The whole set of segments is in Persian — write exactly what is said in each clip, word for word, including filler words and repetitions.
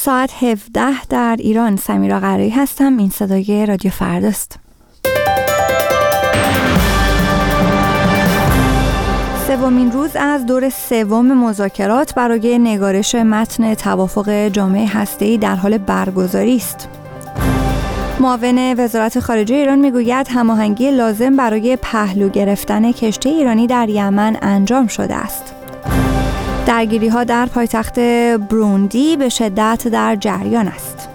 ساعت هفده در ایران. سمیرا قرایی هستم. این صدای رادیو فرداست. سومین روز از دور سوم مذاکرات برای نگارش متن توافق جامعه هسته‌ای در حال برگزاری است. معاون وزارت خارجه ایران میگوید هماهنگی لازم برای پهلو گرفتن کشتی ایرانی در یمن انجام شده است. درگیری‌ها در پایتخت بروندی به شدت در جریان است.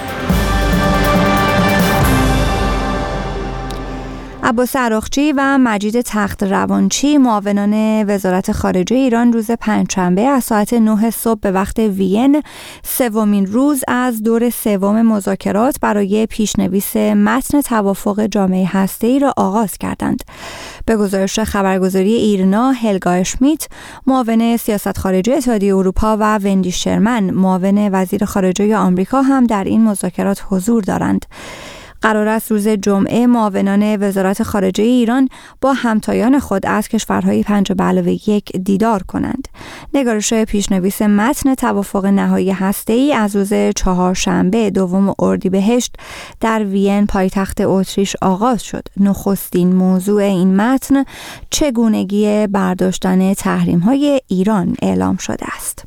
عباس عراقچی و مجید تخت روانچی معاونان وزارت خارجه ایران روز پنجشنبه از ساعت نه صبح به وقت وین سومین روز از دور سوم مذاکرات برای پیشنویس متن توافق جامعه هسته‌ای را آغاز کردند. به گزارش خبرگزاری ایرنا، هلگا اشمیت معاون سیاست خارجه اتحادیه اروپا و وندی شرمن معاون وزیر خارجه آمریکا هم در این مذاکرات حضور دارند. قرار است روز جمعه معاونان وزارت خارجه ایران با همتایان خود از کشورهای پنج به علاوه یک دیدار کنند. نگارش پیشنویس متن توافق نهایی هسته‌ای از روز چهارشنبه دوم اردیبهشت در وین پایتخت اتریش آغاز شد. نخستین موضوع این متن چگونگی برداشتن تحریم‌های ایران اعلام شده است.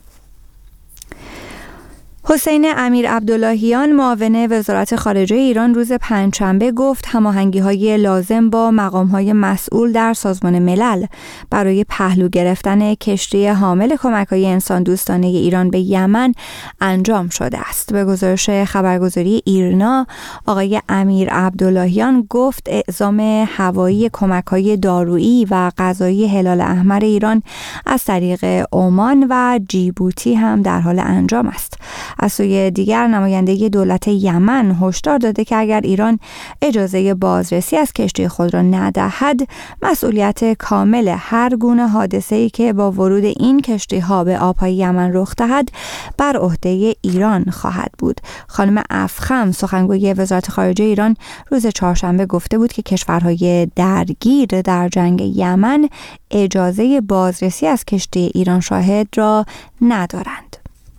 حسین امیر عبداللهیان معاون وزارت خارجه ایران روز پنجشنبه گفت هماهنگی‌های لازم با مقام‌های مسئول در سازمان ملل برای پهلو گرفتن کشتی حامل کمک‌های انسان دوستانه ایران به یمن انجام شده است. به گزارش خبرگزاری ایرنا، آقای امیر عبداللهیان گفت اعزام هوایی کمک‌های دارویی و غذایی هلال احمر ایران از طریق عمان و جیبوتی هم در حال انجام است. از سوی دیگر نماینده دولت یمن هشدار داده که اگر ایران اجازه بازرسی از کشتی خود را ندهد، مسئولیت کامل هر گونه حادثه‌ای که با ورود این کشتی‌ها به آب‌های یمن رخ دهد بر عهده ایران خواهد بود. خانم افخم سخنگوی وزارت خارجه ایران روز چهارشنبه گفته بود که کشورهای درگیر در جنگ یمن اجازه بازرسی از کشتی ایران شاهد را ندارند.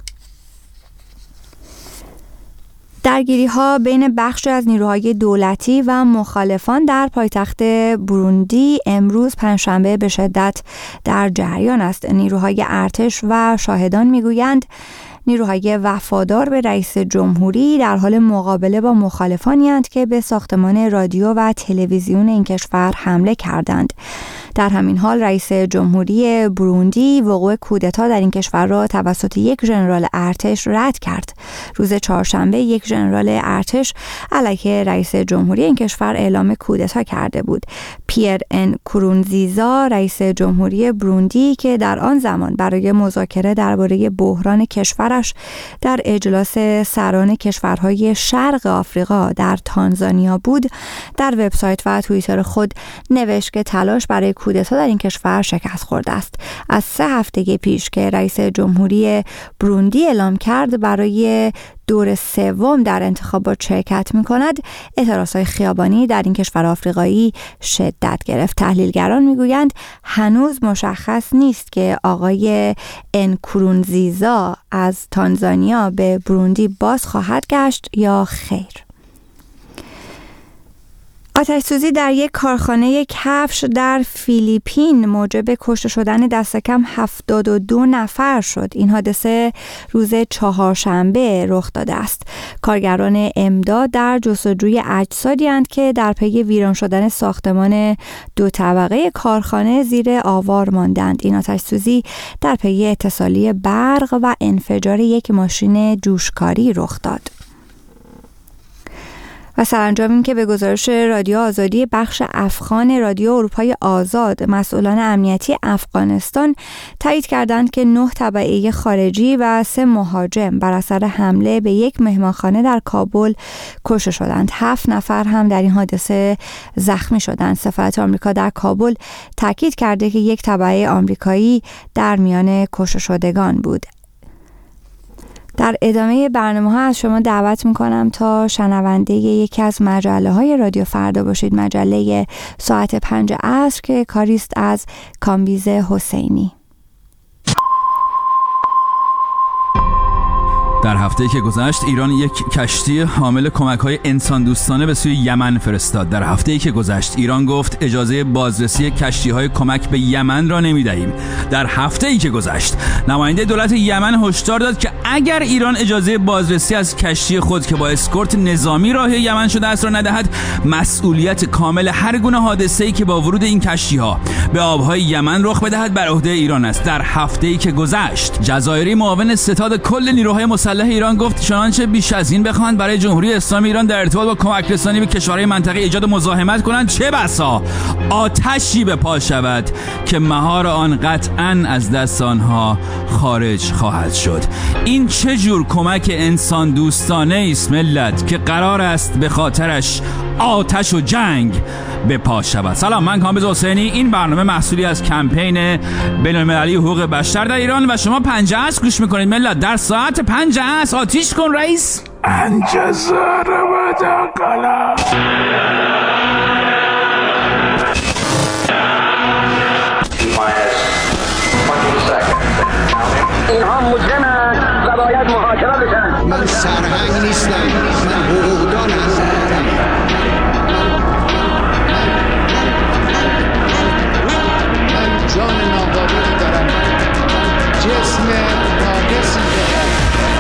درگیری‌ها بین بخش از نیروهای دولتی و مخالفان در پایتخت بروندی امروز پنجشنبه به شدت در جریان است. نیروهای ارتش و شاهدان میگویند نیروهای وفادار به رئیس جمهوری در حال مقابله با مخالفانی اند که به ساختمان رادیو و تلویزیون این کشور حمله کردند. در همین حال رئیس جمهوری بروندی وقوع کودتا در این کشور را توسط یک ژنرال ارتش رد کرد. روز چهارشنبه یک ژنرال ارتش علیه رئیس جمهوری این کشور اعلام کودتا کرده بود. پیر انکورونزیزا رئیس جمهوری بروندی که در آن زمان برای مذاکره درباره بحران کشورش در اجلاس سران کشورهای شرق آفریقا در تانزانیا بود، در وبسایت و توییتر خود نوشت که تلاش برای کودتا در این کشور شکست خورده است. از سه هفته پیش که رئیس جمهوری بروندی اعلام کرد برای دور سوم در انتخابات شرکت می کند، اعتراضهای خیابانی در این کشور آفریقایی شدت گرفت. تحلیلگران می گویند هنوز مشخص نیست که آقای انکورونزیزا از تانزانیا به بروندی باز خواهد گشت یا خیر. آتش‌سوزی در یک کارخانه کفش در فیلیپین موجب کشته شدن دست کم هفتاد و دو نفر شد. این حادثه روز چهارشنبه رخ داده است. کارگران امداد در جستجوی اجسادی اند که در پی ویران شدن ساختمان دو طبقه کارخانه زیر آوار ماندند. این آتش‌سوزی در پی اتصالی برق و انفجار یک ماشین جوشکاری رخ داد. و سرانجام این که به گزارش رادیو آزادی بخش افغان رادیو اروپای آزاد، مسئولان امنیتی افغانستان تایید کردند که نه تبعه خارجی و سه مهاجم بر اثر حمله به یک مهمانخانه در کابل کشته شدند. هفت نفر هم در این حادثه زخمی شدند. سفارت آمریکا در کابل تاکید کرده که یک تبعه آمریکایی در میان کشته شدگان بود. در ادامه برنامه ها از شما دعوت میکنم تا شنونده یکی از مجله های رادیو فردا باشید، مجله ساعت پنج عصر که کاریست از کامبیز حسینی. در هفته‌ای که گذشت ایران یک کشتی حامل کمک‌های انسان دوستانه به سوی یمن فرستاد. در هفته‌ای که گذشت ایران گفت اجازه بازرسی کشتی‌های کمک به یمن را نمی‌دهیم. در هفته‌ای که گذشت نماینده دولت یمن هشدار داد که اگر ایران اجازه بازرسی از کشتی خود که با اسکورت نظامی راه یمن شده است را ندهد، مسئولیت کامل هر گونه حادثه‌ای که با ورود این کشتی‌ها به آب‌های یمن رخ بدهد بر عهده ایران است. در هفته‌ای که گذشت جزایری معاون ستاد کل نیروهای مسلح ایران گفت چنانچه بیش از این بخواهند برای جمهوری اسلامی ایران در ارتباط با کمک رسانی به کشورهای منطقه ایجاد مزاحمت کنند، چه بسا آتشی به پا شود که مهار آن قطعاً از دست آنها خارج خواهد شد. این چه جور کمک انسان دوستانه است ملت که قرار است به خاطرش آتش و جنگ به پا شود. سلام، من کامبیز حسینی. این برنامه محصولی از کمپین بین‌المللی حقوق بشر در ایران و شما پنج عصر گوش میکنید. ملت در ساعت پنج عصر آتیش کن رئیس. انجزار و دقلا اینها مجرمند و باید محاکمه بشن. من سرهنگ نیستم، من حقوقدان هستم. من جان ناقابلی دارم، جسم ناقصی دارم.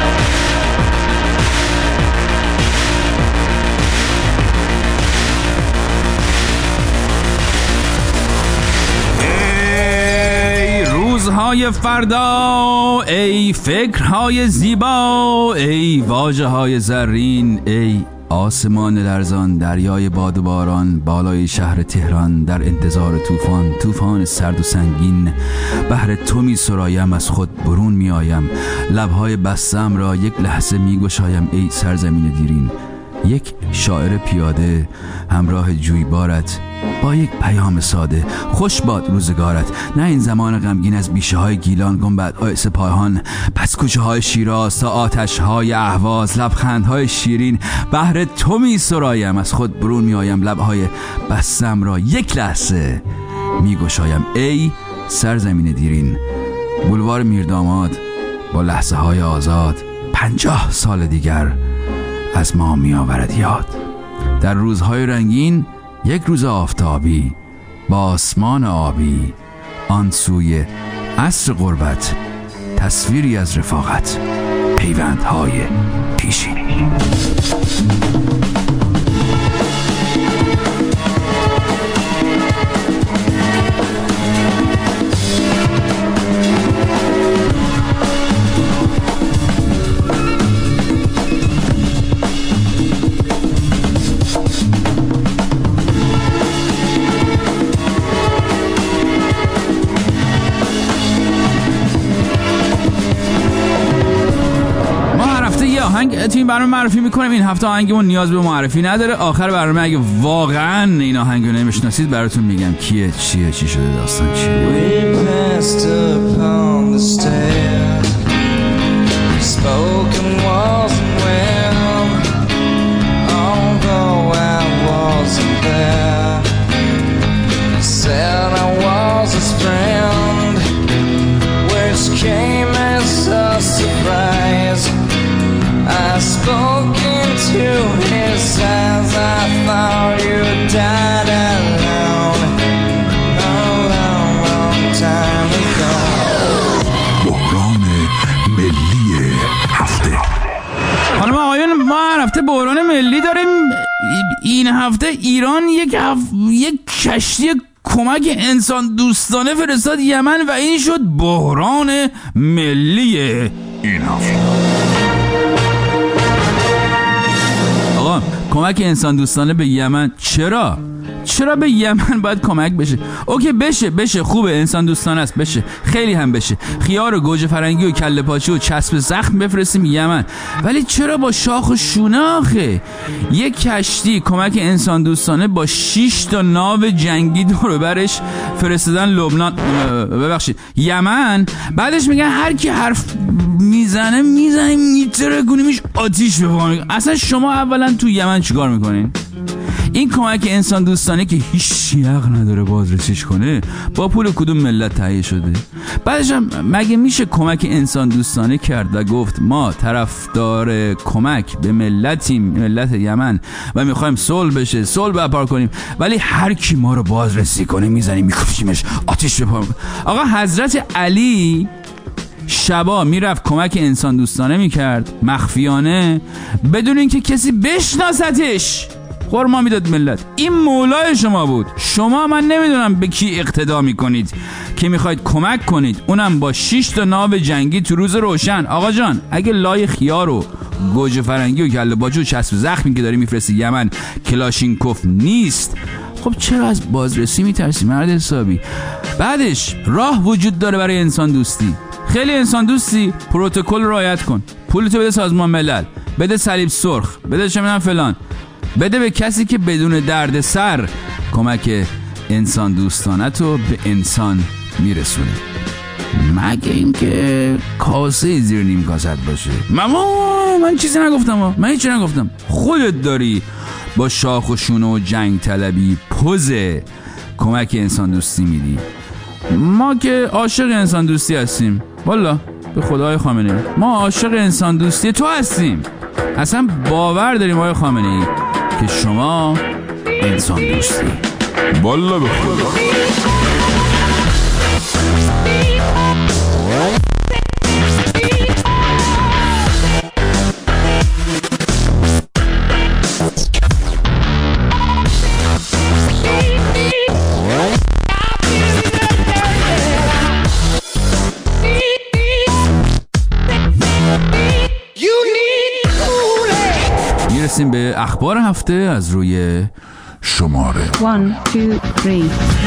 روزهای فردا، ای فکرهای زیبا، ای واژه‌های زرین، ای آسمان لرزان، دریای باد و باران، بالای شهر تهران در انتظار طوفان، طوفان سرد و سنگین. بهر تو می سرایم، از خود برون می آیم، لبهای بستم را یک لحظه می گشایم، ای سرزمین دیرین. یک شاعر پیاده همراه جویبارت با یک پیام ساده، خوش باد روزگارت. نه این زمان غمگین از بیشه های گیلان، گنبد های سپاهان، پس کوچه های شیراز تا آتش های اهواز، لبخند های شیرین. بهر تو می سرایم، از خود برون می آیم، لبهای بستم را یک لحظه می گشایم، ای سرزمین دیرین. بولوار میرداماد با لحظه های آزاد، پنجاه سال دیگر از ما می آورد یاد. در روزهای رنگین یک روز آفتابی با آسمان آبی، آن سوی عصر غربت تصویری از رفاقت، پیوندهای پیشینی. آهنگ تو این برنامه معرفی میکنیم. این هفته آهنگمون نیاز به معرفی نداره. آخر برنامه اگه واقعا این آهنگ رو نمیشناسید براتون میگم کیه، چیه، چی شده، داستان چیه. I spoke into his eyes, I thought you died alone, a long, long time ago. بحران ملی هفته. خانم آقایون، ما هر هفته بحران ملی داریم. این هفته ایران یک هف... یک کشتی کمک انسان دوستانه فرستاد یمن و این شد بحران ملی این هفته. آقا کمک انسان دوستانه به یمن، چرا؟ چرا به یمن باید کمک بشه؟ اوکی بشه بشه خوبه، انسان دوستانه است، بشه، خیلی هم بشه. خیار و گوجه فرنگی و کله پاچه و چسب زخم بفرستیم یمن، ولی چرا با شاخ و شونه آخه؟ یک کشتی کمک انسان دوستانه با شش تا ناو جنگی دور و برش فرستادن لبنان، ببخشید یمن. بعدش میگن هر کی حرف میزنه میزنه میتره گونیمش آتیش بفهمه. اصلا شما اولا تو یمن چیکار میکنین؟ این کمک انسان دوستانه که هیچ حق نداره بازرسیش کنه با پول کدوم ملت تهیه شده؟ بعدش هم مگه میشه کمک انسان دوستانه کرد و گفت ما طرفدار کمک به ملتیم، ملت یمن، و میخوایم صلح بشه، صلح برپا کنیم، ولی هر کی ما رو بازرسی کنه میزنیم میکشیمش، آتش بپا. آقا حضرت علی شبا میرفت کمک انسان دوستانه میکرد مخفیانه بدون اینکه کسی بشناستش، خورما میداد ملت. این مولای شما بود. شما من نمیدونم به کی اقتدا میکنید که میخواید کمک کنید، اونم با شش تا ناو جنگی تو روز روشن. آقا جان اگه لای خیار و گوجه فرنگی و کله باجو و چسب زخمی که داری میفرستی یمن کلاشینکوف نیست، خب چرا از بازرسی میترسی مرد حسابی؟ بعدش راه وجود داره برای انسان دوستی. خیلی انسان دوستی، پروتکل رعایت کن، پولتو بده سازمان ملل، بده صلیب سرخ، بده چه میدونم فلان، بده به کسی که بدون درد سر کمک انسان دوستانه تو به انسان میرسونه. مگه اینکه کاسه زیر نیم کاست باشه. ماما من چیزی نگفتم، من هیچی نگفتم. خودت داری با شاخ و شونه و جنگ طلبی پوز کمک انسان دوستی میدی. ما که عاشق انسان دوستی هستیم، والا به خدای خامنه‌ای ما عاشق انسان دوستی تو هستیم. اصلا باور داریم آقای خامنه‌ای که شما انسان دوستی. والا به خدا. میرسیم به اخبار هفته از روی شماره one, two, three.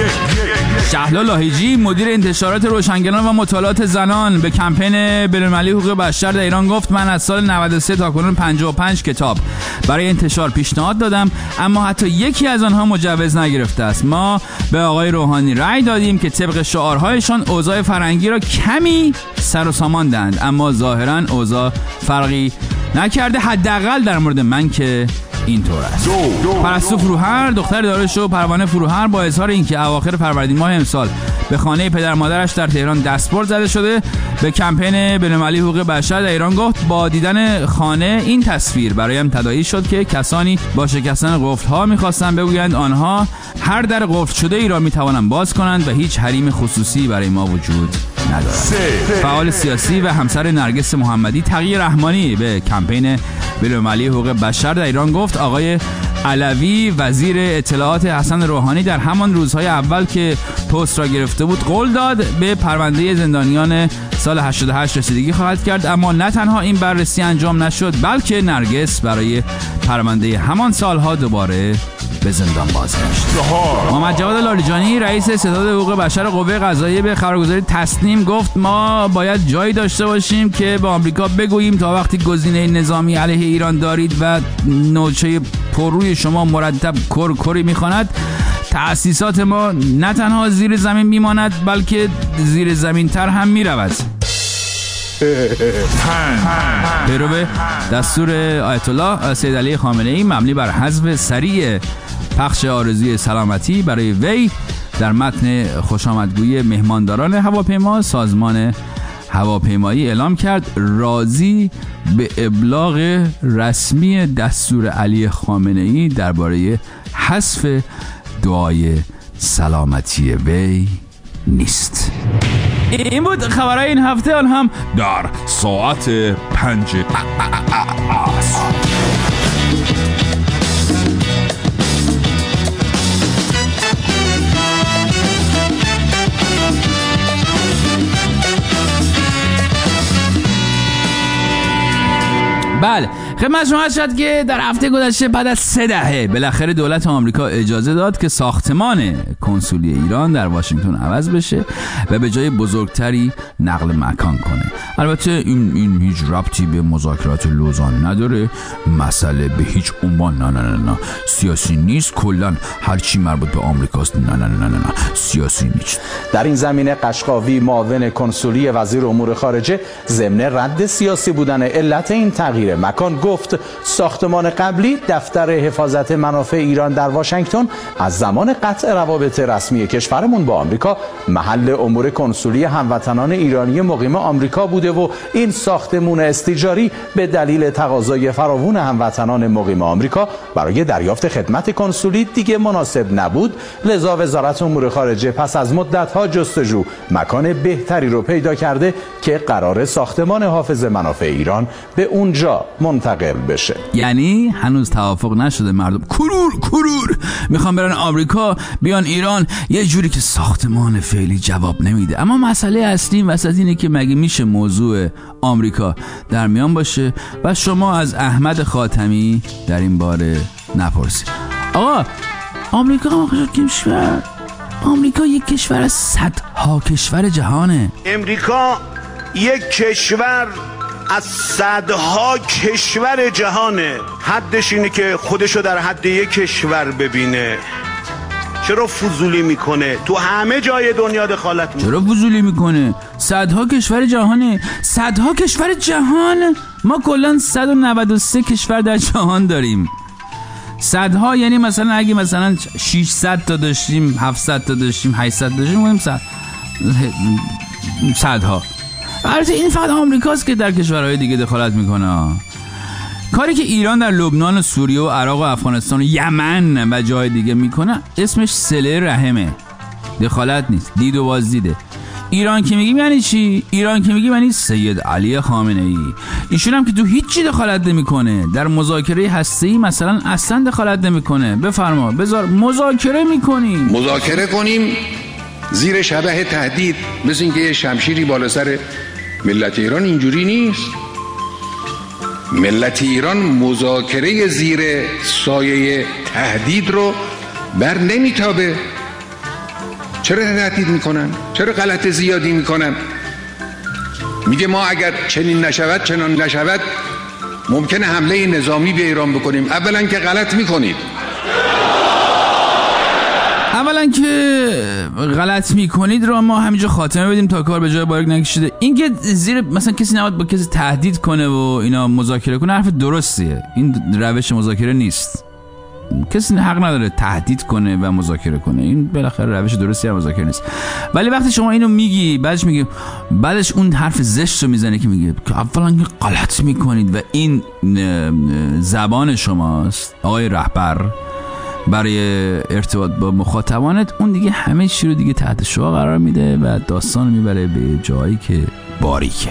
شهلا لاهیجی مدیر انتشارات روشنگران و مطالعات زنان به کمپین بین‌المللی حقوق بشر در ایران گفت من از سال نود و سه تا کنون پنجاه و پنج کتاب برای انتشار پیشنهاد دادم، اما حتی یکی از آنها مجوز نگرفته است. ما به آقای روحانی رأی دادیم که طبق شعارهایشان اوضاع فرهنگی را کمی سر و سامان دهند، اما ظاهراً اوضاع فرقی نکرده، حداقل در مورد من که اینطور است. پرستو فروهر دختر دارالشو پروانه فروهر با اظهار اینکه اواخر فروردین ماه امسال به خانه پدر مادرش در تهران دستبرد زده شده، به کمپین بین‌المللی حقوق بشر در ایران گفت با دیدن خانه این تصویر برایم تداعی شد که کسانی با شکستن قفل‌ها می‌خواستند بگویند آنها هر در قفل شده ای را می‌توانند باز کنند و هیچ حریم خصوصی برای ما وجود ندارد. فعال سیاسی و همسر نرگس محمدی تقی رحمانی به کمپین بین‌المللی حقوق بشر در ایران گفت آقای علوی وزیر اطلاعات حسن روحانی در همان روزهای اول که پست را گرفته بود قول داد به پرونده زندانیان سال هشتاد و هشت رسیدگی خواهد کرد، اما نه تنها این بررسی انجام نشد بلکه نرگس برای پرونده همان سالها دوباره به زندان بازگشت. محمد جواد لاریجانی رئیس ستاد حقوق بشر قوه قضاییه به خبرگزاری تسنیم گفت ما باید جایی داشته باشیم که به آمریکا بگوییم تا وقتی گزینه نظامی علیه ایران دارید و نوچه پرروی شما مرتب کرکری میخواند، تأسیسات ما نه تنها زیر زمین میماند بلکه زیر زمین تر هم میرود. پیرو دستور آیت الله سید علی خامنه‌ای مبنی بر حذف سریع پخش آرزوی سلامتی برای وی در متن خوشامدگویی مهمانداران هواپیما، سازمان هواپیمایی اعلام کرد راضی به ابلاغ رسمی دستور علی خامنه‌ای درباره حذف دعای سلامتی وی نیست. این بود خبرهای این هفته، آن هم در ساعت پنج عصر. بله خدمت شما شد که در هفته گذشته بعد از سه دهه بالاخره دولت آمریکا اجازه داد که ساختمان کنسولی ایران در واشنگتن عوض بشه و به جای بزرگتری نقل مکان کنه. البته این این هیچ ربطی به مذاکرات لوزان نداره، مسئله به هیچ عنوان نه نه نه نه سیاسی نیست، کلا هر چی مربوط به آمریکاست نه نه نه نه نه سیاسی نیست. در این زمینه قشقاوی معاون کنسولی وزیر امور خارجه ضمن رد سیاسی بودن علت این تغییر روی مکان گفت ساختمان قبلی دفتر حفاظت منافع ایران در واشنگتن از زمان قطع روابط رسمی کشورمون با آمریکا محل امور کنسولی هموطنان ایرانی مقیم آمریکا بوده و این ساختمان استیجاری به دلیل تقاضای فراوان هموطنان مقیم آمریکا برای دریافت خدمت کنسولی دیگه مناسب نبود، لذا وزارت امور خارجه پس از مدت‌ها جستجو مکان بهتری رو پیدا کرده که قرار ساختمان حافظ منافع ایران به اونجا منتقل بشه. یعنی هنوز توافق نشده، مردم کرور کرور میخوان برن آمریکا بیان ایران، یه جوری که ساختمان فعلی جواب نمیده. اما مسئله اصلی وسط اینه که مگه میشه موضوع آمریکا در میان باشه و شما از احمد خاتمی در این باره نپرسید؟ آقا آمریکا کشور آمریکا یک کشور از صدها کشور جهانه. امریکا یک کشور از صدها کشور جهانه. حدش اینه که خودشو در حد یک کشور ببینه. چرا فضولی میکنه؟ تو همه جای دنیا دخالت میکنه. چرا فضولی میکنه؟ صدها کشور جهانه. صدها کشور جهان؟ ما کلاً صد و نود و سه کشور در جهان داریم. صدها یعنی مثلا اگه مثلا ششصد تا داشتیم، هفتصد تا داشتیم، هشتصد داشتیم، میگیم صد صدها. البته این فقط آمریکاست که در کشورهای دیگه دخالت میکنه. کاری که ایران در لبنان و سوریه و عراق و افغانستان و یمن و جای دیگه میکنه اسمش صله رحمه، دخالت نیست، دید و بازدیده. ایران که میگیم یعنی چی؟ ایران که میگیم یعنی سید علی خامنه ای. ایشون هم که تو هیچی دخالت نمیکنه، در مذاکره هسته‌ای مثلا اصلا دخالت نمیکنه. بفرما بذار مذاکره میکنیم مذاکره کنیم زیر شبح تهدید، مثل اینکه یه شمشیری بالا سر ملت ایران. اینجوری نیست. ملت ایران مذاکره زیر سایه تهدید رو بر نمیتابه. چرا تهدید میکنن؟ چرا غلط زیادی میکنن؟ میگه ما اگر چنین نشود چنان نشود ممکنه حمله نظامی به ایران بکنیم. اولا که غلط میکنید، اولا که غلط میکنید رو ما همینجا خاتمه بدیم تا کار به جای بارگ نکشیده. این که زیر مثلا کسی نباید با کسی تهدید کنه و اینا مذاکره کنه، حرف درستیه. این روش مذاکره نیست. کسی حق نداره تهدید کنه و مذاکره کنه. این بالاخره روش درستی هم مذاکره نیست. ولی وقتی شما اینو میگی بعدش میگی بعدش اون حرف زشت رو میزنه که میگه که اولا که غلط میکنید و این زبان شماست آقای رهبر برای ارتباط با مخاطبانت، اون دیگه همه چی رو دیگه تحت شعاع قرار میده و داستان میبره به جایی که باریکه.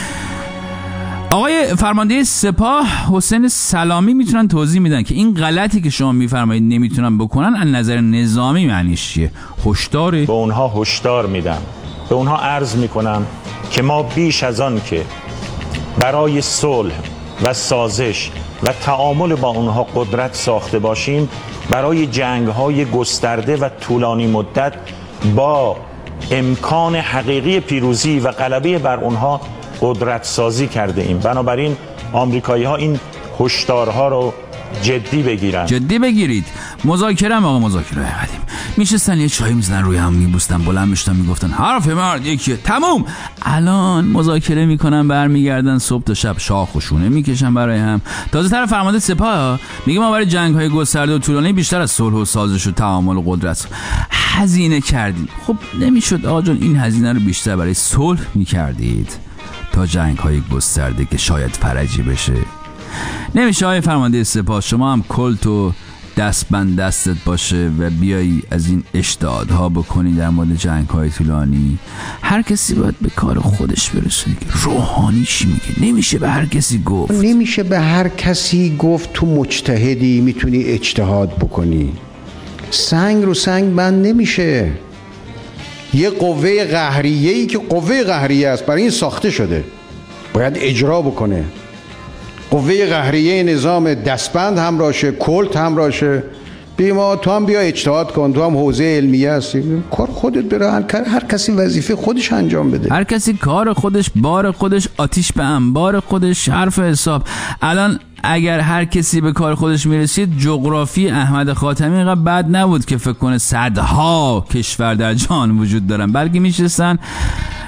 آقای فرمانده سپاه حسین سلامی میتونن توضیح میدن که این غلطی که شما میفرمایید نمیتونن بکنن از نظر نظامی معنیش چیه؟ هشداره؟ به اونها هشدار میدم، به اونها عرض میکنم که ما بیش از آن که برای صلح و سازش و تعامل با اونها قدرت ساخته باشیم، برای جنگ‌های گسترده و طولانی مدت با امکان حقیقی پیروزی و غلبه بر اونها قدرت سازی کرده ایم. بنابراین آمریکایی ها این هشدارها رو جدی بگیرن. جدی بگیرید. مذاکره هم آقا مذاکره قدیم میشستن یه چای میزنن روی هم میبوستن، بلند میشدن میگفتن حرف مرد یکیه تموم. الان مذاکره میکنن برمیگردن صبح تا شب شاخ و شونه میکشن برای هم. تازه طرف فرمانده سپاه میگه ما برای جنگ های گسترده و طولانی بیشتر از صلح و سازش و تعامل و قدرت هزینه کردیم. خب نمیشد آقا جان این هزینه رو بیشتر برای صلح میکردید تا جنگ های گسترده که شاید فرجی بشه؟ نمیشه آقای فرمانده سپاه شما هم کلت و دستبند دستت باشه و بیایی از این اشتهادها بکنی در مورد جنگ های طولانی. هر کسی باید به کار خودش برسه. روحانی چی میگه؟ نمیشه به هر کسی گفت. نمیشه به هر کسی گفت تو مجتهدی میتونی اجتهاد بکنی. سنگ رو سنگ بند نمیشه. یه قوه قهریه‌ای که قوه قهریه است برای این ساخته شده، باید اجرا بکنه. قوه قهریه نظام دستبند همراهشه، کلت همراهشه. بیما تو هم بیا اجتهاد کن، تو هم حوزه علمیه هستی، کار خودت بره. هر کسی وظیفه خودش انجام بده. هر کسی کار خودش، بار خودش، آتیش به انبار خودش، حرف حساب. الان اگر هر کسی به کار خودش میرسید، جغرافی احمد خاتمی اینقدر بد نبود که فکر کنه صدها کشور در جهان وجود دارن، بلکه میشستن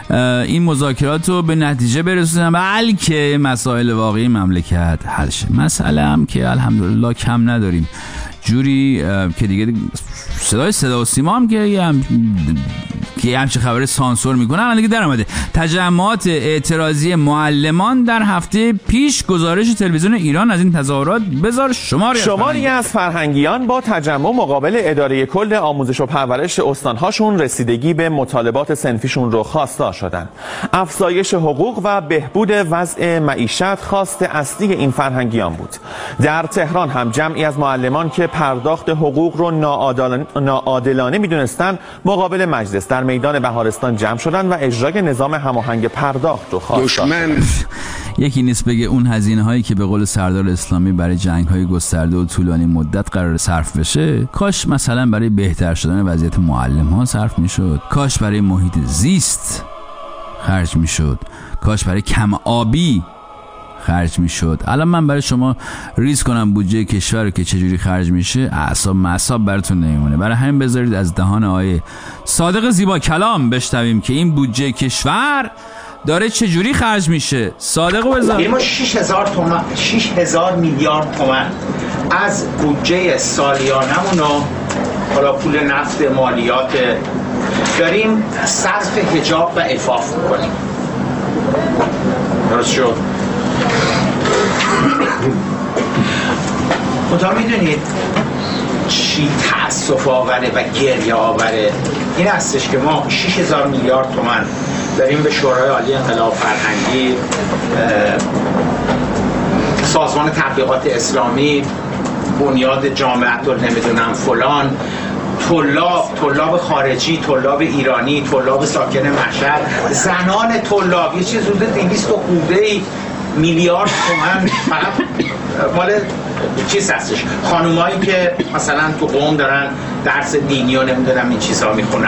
این مذاکرات رو به نتیجه برسونن بلکه مسائل واقعی مملکت حل شه. مسئله هم که الحمدلله کم نداریم، جوری که دیگه صدای صدا و سیما هم که هم که همچه خبر سانسور میکنه هم دیگه در آمده. تجمعات اعتراضی معلمان در هفته پیش، گزارش تلویزیون ایران از این تظاهرات بذار شماری شماری از فرهنگیان با تجمع مقابل اداره کل آموزش و پرورش استانهاشون رسیدگی به مطالبات صنفیشون رو خواستار شدن. افزایش حقوق و بهبود وضع معیشت خواست اصلی این فرهنگیان بود. در تهران هم جمعی از معلمان که پرداخت حقوق رو ناعادلانه, ناعادلانه میدونستن مقابل مجلس در میدان بهارستان جمع شدن و اجرای نظام هماهنگ پرداخت رو خواستن. دشمن یکی نیست بگه اون هزینه هایی که به قول سردار اسلامی برای جنگ های گسترده و طولانی مدت قرار صرف بشه، کاش مثلا برای بهتر شدن وضعیت معلم ها صرف میشد، کاش برای محیط زیست خرج میشد، کاش برای کم آبی خرج میشد. الان من برای شما ریز کنم بودجه کشور رو که چجوری خرج میشه، اعصاب معصاب براتون نمیمونه. برای همین بذارید از دهان آقای صادق زیبا کلام بشنویم که این بودجه کشور داره چجوری خرج میشه. صادقو بذار. ما شش هزار تومان شش هزار میلیارد تومان از بودجه سالیانمون رو، حالا پول نفت، مالیات، داریم صرف حجاب و عفاف میکنیم. درست شد؟ خدا میدونید چی تأسف آوره و گریه آوره این هستش که ما شش هزار میلیارد تومان داریم به شورای عالی انقلاب فرهنگی، سازمان تبلیغات اسلامی، بنیاد جامعه رو نمیدونم فلان، طلاب، طلاب خارجی، طلاب ایرانی، طلاب ساکن مشهد، زنان طلاب، یه چیز حدود دویست و خورده میلیارد تومان فقط مال چیز هستش. خانومایی که مثلا تو قم دارن درس دینی و نمیدونم این چیزها میخونن.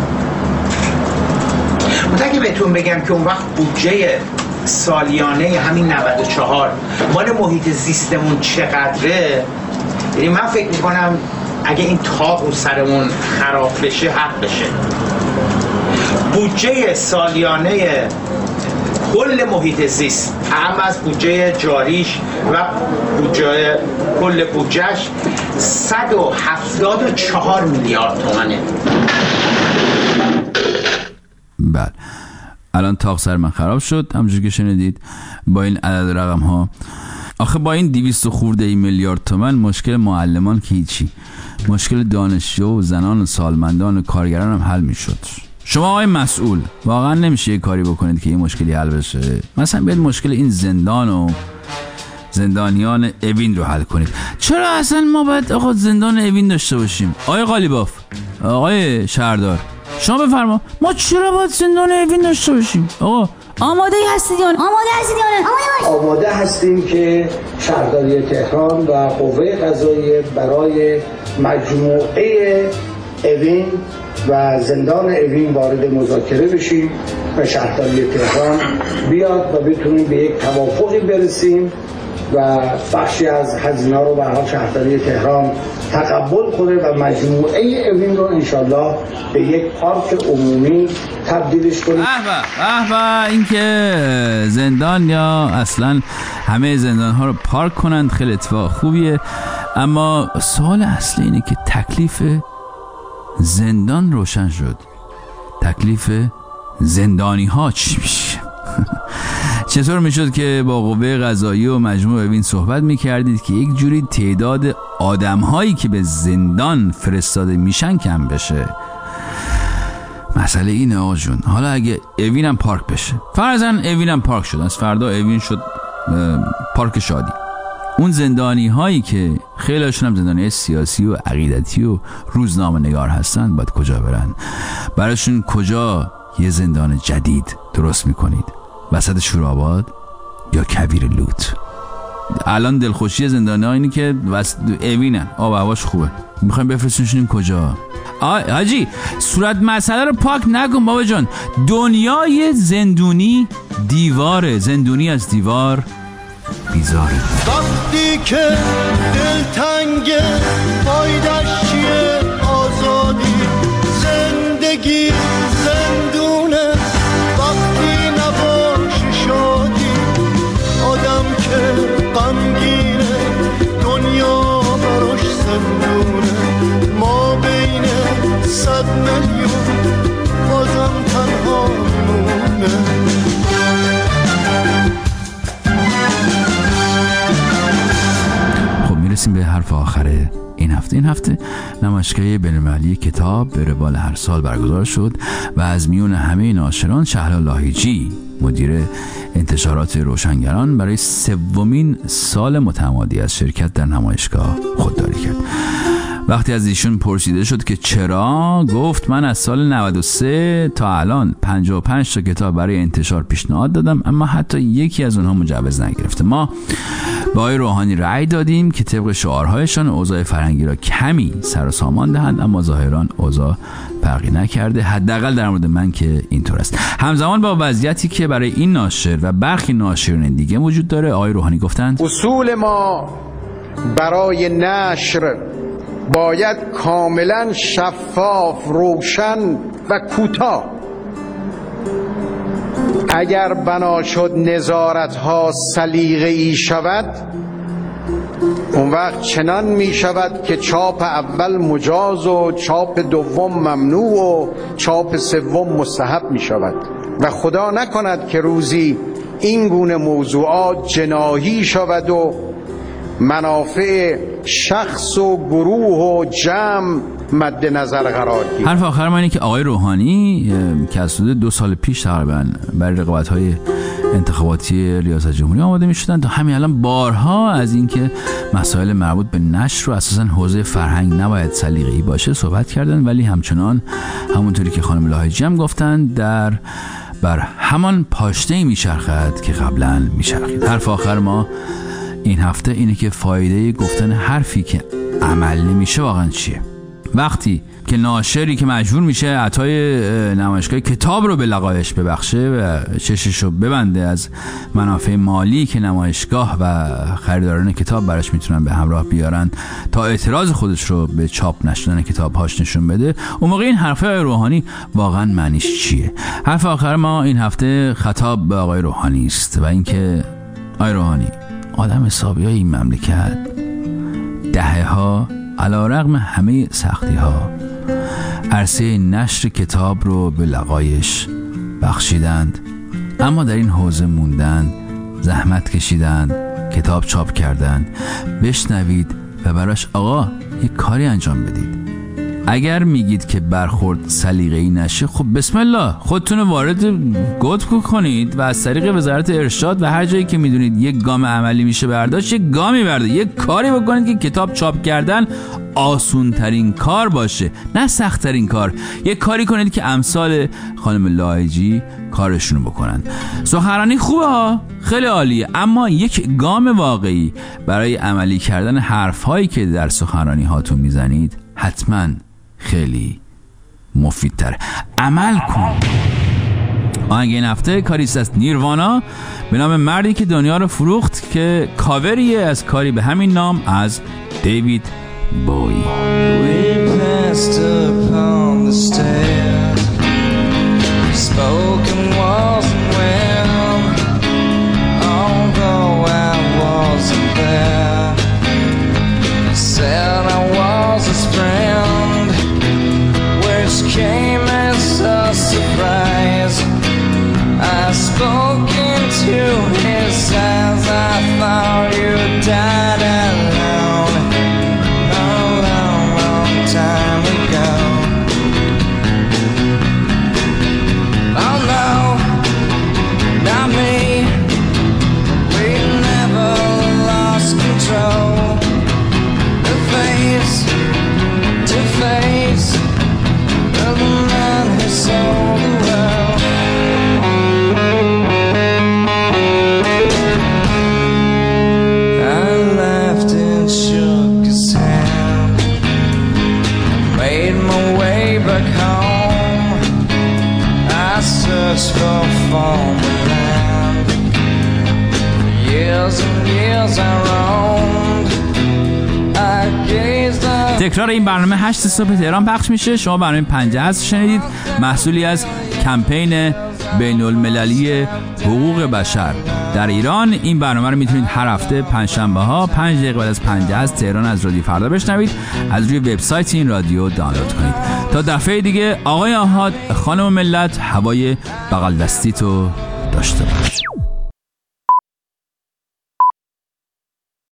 منتها که بهتون بگم که اون وقت بودجه سالیانه همین نود و چهار مال محیط زیستمون چقدره، یعنی من فکر میکنم اگه این تاق رو سرمون خراب بشه حق بشه. بودجه سالیانه کل محیط زیست هم از بودجه جاریش و بودجه کل بودجهش صد و هفتاد و چهار میلیارد تومانه. بله الان تاق سر من خراب شد همونجور که شنیدید با این عدد رقم ها. آخه با این دویست خورده ای میلیارد تومان مشکل معلمان که هیچی، مشکل دانشجو و زنان و سالمندان و کارگران هم حل میشد. شما آقای مسئول واقعا نمیشه یه کاری بکنید که این مشکلی حل بشه؟ مثلا بیاید مشکل این زندان و زندانیان اوین رو حل کنید. چرا اصلا ما باید آقا زندان اوین داشته باشیم؟ آقای قالیباف، آقای شهردار، شما بفرما ما چرا باید زندان اوین داشته باشیم؟ آقا آماده هستید یا نه؟ آماده هستید یا نه؟ آماده هستیم که شهرداری تهران و قوه قضاییه برای مجموعه اوین و زندان اوین وارد مذاکره بشیم و شهرداری تهران بیاد و بتونیم به یک توافقی برسیم و بخشی از هزینه رو به حال شهرداری تهران تقبل کنه و مجموعه اوین رو انشالله به یک پارک عمومی تبدیلش کنیم. به به به این که زندان یا اصلا همه زندان ها رو پارک کنند خیلی اتفاق خوبیه، اما سوال اصلی اینه که تکلیف زندان روشن شد، تکلیف زندانی ها چی میشه؟ چطور میشد که با قوه قضاییه و مجموع اوین صحبت میکردید که یک جوری تعداد آدم هایی که به زندان فرستاده میشن کم بشه؟ مسئله اینه آقا جون، حالا اگه اوین هم پارک بشه، فرضاً اوین هم پارک شد، از فردا اوین شد پارک شادی، اون زندانی هایی که خیلی هاشون هم زندانی سیاسی و عقیدتی و روزنامه نگار هستن باید کجا برن؟ براشون کجا یه زندان جدید درست میکنید؟ وسط شورآباد یا کویر لوت؟ الان دلخوشی زندانی ها اینه که وسط اوینن، آب و هواش خوبه، میخوایم بفرستونشون کجا؟ حاجی صورت مسئله رو پاک نکن بابا جان، دنیای زندونی دیواره، زندونی از دیوار بیزاره. وقتی که دلتنگ فایدش چیه آزادی، زندگی زندونه. میرسیم به حرف آخر این هفته. این هفته نمایشگاه بین‌المللی کتاب به روال هر سال برگزار شد و از میون همه ناشران شهلا لاهیجی مدیر انتشارات روشنگران برای سومین سال متمادی از شرکت در نمایشگاه خودداری کرد. وقتی از ایشون پرسیده شد که چرا، گفت من از سال نود و سه تا الان پنجاه و پنج تا کتاب برای انتشار پیشنهاد دادم اما حتی یکی از اونها مجوز نگرفته. ما با آقای روحانی رأی دادیم که طبق شعارهایشان اوضاع فرهنگی را کمی سر و سامان دهند، اما ظاهرا اوضاع فرقی نکرده، حداقل در مورد من که اینطور است. همزمان با وضعیتی که برای این ناشر و برخی ناشرین دیگه وجود داره، آقای روحانی گفتند اصول ما برای نشر باید کاملا شفاف، روشن و کوتاه. اگر بنا شد نظارت ها سلیقه‌ای شود، اون وقت چنان می شود که چاپ اول مجاز و چاپ دوم ممنوع و چاپ سوم مستحب می شود و خدا نکند که روزی این گونه موضوعات جناحی شود و منافع شخص و گروه و جمع مد نظر قرار گیرد. حرف آخر من اینه که آقای روحانی که از حدود دو سال پیش تقریبا برای رقابت‌های انتخاباتی ریاست جمهوری آماده می‌شدن تا همین الان بارها از اینکه مسائل مربوط به نشر و اساساً حوزه فرهنگ نباید سلیقه‌ای باشه صحبت کردن، ولی همچنان همونطوری که خانم لاهیجی هم گفتن در بر همان پاشنه‌ای میچرخد که قبلا میچرخید. حرف آخر ما این هفته اینه که فایده گفتن حرفی که عمل نمیشه واقعا چیه؟ وقتی که ناشری که مجبور میشه عطای نمایشگاه کتاب رو به لقایش ببخشه و چشش رو ببنده از منافع مالی که نمایشگاه و خریداران کتاب براش میتونن به همراه بیارن تا اعتراض خودش رو به چاپ نشدن کتابهاش نشون بده، اون موقع این حرفه آقای روحانی واقعا معنیش چیه؟ حرف آخر ما این هفته خطاب به آقای روحانی است و اینکه آقای روحانی، آدم حسابی های این مملکت دهه ها علی رغم همه سختی ها عرصه نشر کتاب رو به لقایش بخشیدند، اما در این حوزه موندند، زحمت کشیدند، کتاب چاپ کردند. بشنوید و براش آقا یک کاری انجام بدید. اگر میگید که برخورد سلیقه‌ای نشه، خب بسم الله خودتون وارد گوت کنید و از طریق وزارت ارشاد و هر جایی که میدونید یک گام عملی میشه برداشت، یک گامی برداشت، یک کاری بکنید که کتاب چاپ کردن آسون ترین کار باشه، نه سخت ترین کار. یک کاری کنید که امثال خانم لاهیجی کارشونو بکنن. سخنرانی خوبه ها، خیلی عالیه، اما یک گام واقعی برای عملی کردن حرفهایی که در سخنرانی هاتون میزنید حتما خیلی مفیدتره. عمل کن. آهنگ این هفته کاریست از نیروانا به نام مردی که دنیا رو فروخت که کاوریه از کاری به همین نام از دیوید بوی. Came as a surprise. I spoke into his eyes. I thought you died alone a long, long time ago. Oh no, not me. We never lost control. The face to face. The man who sold the world. I laughed and shook his hand. Made my way back home. I searched for former land. Years and years I roamed. I gazed up. تکرار این برنامه هشت صبح تهران پخش میشه. شما برنامه پنجاه هست شنیدید، محصولی از کمپین بین المللی حقوق بشر در ایران. این برنامه رو میتونید هر هفته پنجشنبه ها پنج دقیقه بعد از پنجاه از تهران از رادیو فردا بشنوید، از روی وبسایت این رادیو دانلود کنید. تا دفعه دیگه، آقای آحاد، خانم ملت، هوای بغل دستی تو داشته باش.